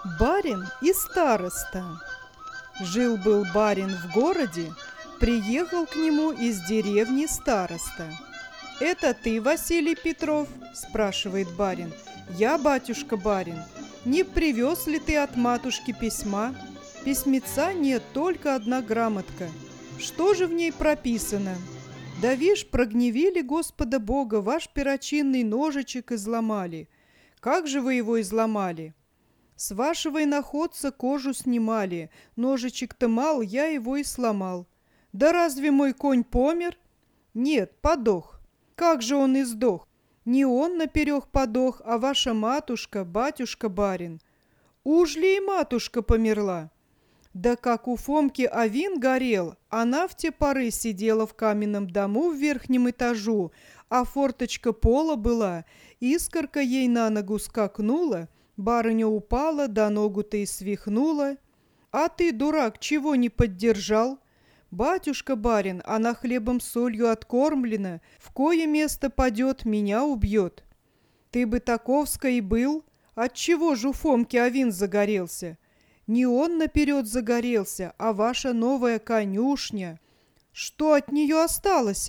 Барин и староста. Жил-был барин в городе, приехал к нему из деревни староста. «Это ты, Василий Петров?» – спрашивает барин. «Я, батюшка барин. Не привез ли ты от матушки письма?» «Письмеца нет, только одна грамотка. Что же в ней прописано?» «Да вишь, прогневили Господа Бога, ваш перочинный ножичек изломали». «Как же вы его изломали?» «С вашего иноходца кожу снимали. Ножичек-то мал, я его и сломал». «Да разве мой конь помер?» «Нет, подох». «Как же он и сдох?» «Не он наперех подох, а ваша матушка, батюшка-барин». «Уж ли и матушка померла?» «Да как у Фомки авин горел, она в те поры сидела в каменном дому в верхнем этажу, а форточка пола была, искорка ей на ногу скакнула, барыня упала, да ногу-то и свихнула. А ты, дурак, чего не поддержал?» «Батюшка-барин, она хлебом-солью откормлена, в кое место падет, меня убьет». «Ты бы таковска и был, отчего же у Фомки авин загорелся?» «Не он наперед загорелся, а ваша новая конюшня». «Что от нее осталось?»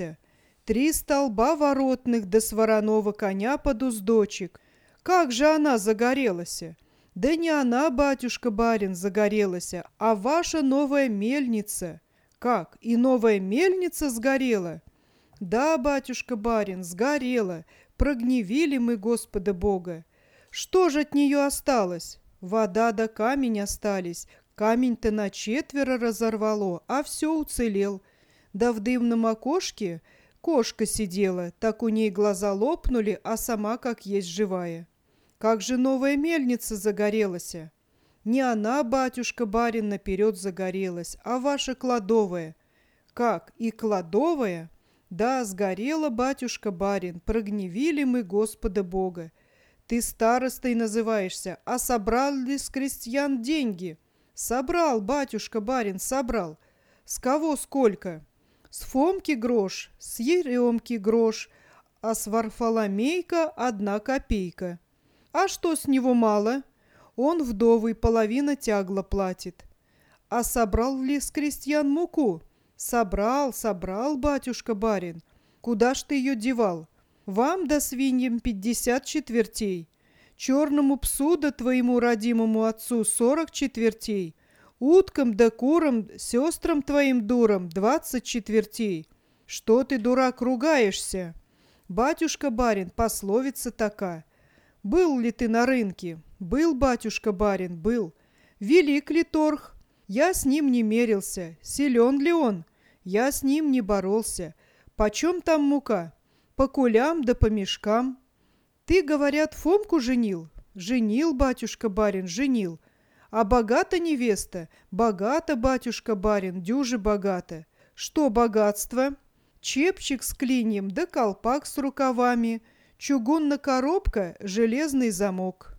«3 столба воротных да с вороного коня под уздочек». «Как же она загорелась?» «Да не она, батюшка-барин, загорелась, а ваша новая мельница». «Как, и новая мельница сгорела?» «Да, батюшка-барин, сгорела. Прогневили мы Господа Бога». «Что же от нее осталось?» «Вода да камень остались. Камень-то на 4 разорвало, а все уцелел. Да в дымном окошке кошка сидела, так у ней глаза лопнули, а сама как есть живая». «Как же новая мельница загорелась?» «Не она, батюшка-барин, наперед загорелась, а ваша кладовая». «Как, и кладовая?» «Да, сгорела, батюшка-барин, прогневили мы Господа Бога». «Ты старостой называешься, а собрал ли с крестьян деньги?» «Собрал, батюшка-барин, собрал». «С кого сколько?» «С Фомки грош, с Еремки грош, а с Варфоломейка 1 копейка». «А что с него мало?» «Он вдовый, половина тягла платит». «А собрал ли с крестьян муку?» «Собрал, собрал, батюшка-барин». «Куда ж ты ее девал?» «Вам да свиньям 50 четвертей, черному псу да твоему родимому отцу 40 четвертей, уткам да курам, сестрам твоим дурам 20 четвертей». «Что ты, дурак, ругаешься?» «Батюшка-барин, пословица така». «Был ли ты на рынке?» «Был, батюшка-барин, был». «Велик ли торг?» «Я с ним не мерился». «Силен ли он?» «Я с ним не боролся». «Почем там мука?» «По кулям да по мешкам». «Ты, говорят, Фомку женил?» «Женил, батюшка-барин, женил». «А богата невеста?» «Богата, батюшка-барин, дюже богата». «Что богатство?» «Чепчик с клиньем да колпак с рукавами, чугунная коробка, железный замок».